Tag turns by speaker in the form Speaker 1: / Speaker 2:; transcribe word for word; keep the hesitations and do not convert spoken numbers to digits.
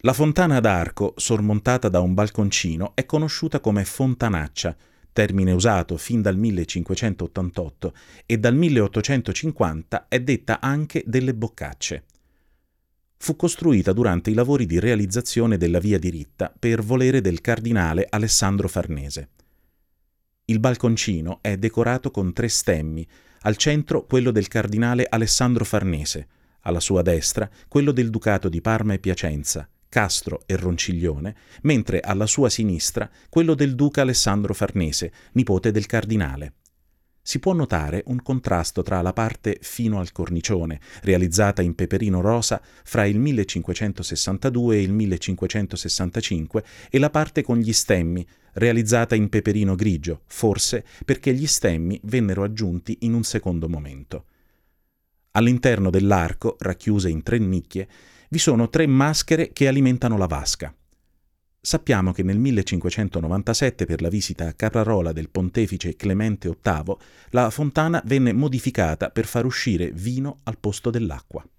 Speaker 1: La fontana d'arco, sormontata da un balconcino, è conosciuta come fontanaccia, termine usato fin dal millecinquecentottantotto, e dal milleottocentocinquanta è detta anche delle boccacce. Fu costruita durante i lavori di realizzazione della via diritta per volere del cardinale Alessandro Farnese. Il balconcino è decorato con tre stemmi, al centro quello del cardinale Alessandro Farnese, alla sua destra quello del Ducato di Parma e Piacenza, Castro e Ronciglione, mentre alla sua sinistra quello del duca Alessandro Farnese, nipote del cardinale. Si può notare un contrasto tra la parte fino al cornicione, realizzata in peperino rosa fra il millecinquecentosessantadue e il millecinquecentosessantacinque, e la parte con gli stemmi, realizzata in peperino grigio, forse perché gli stemmi vennero aggiunti in un secondo momento. All'interno dell'arco, racchiuse in tre nicchie, vi sono tre maschere che alimentano la vasca. Sappiamo che nel millecinquecentonovantasette, per la visita a Caprarola del pontefice Clemente ottavo, la fontana venne modificata per far uscire vino al posto dell'acqua.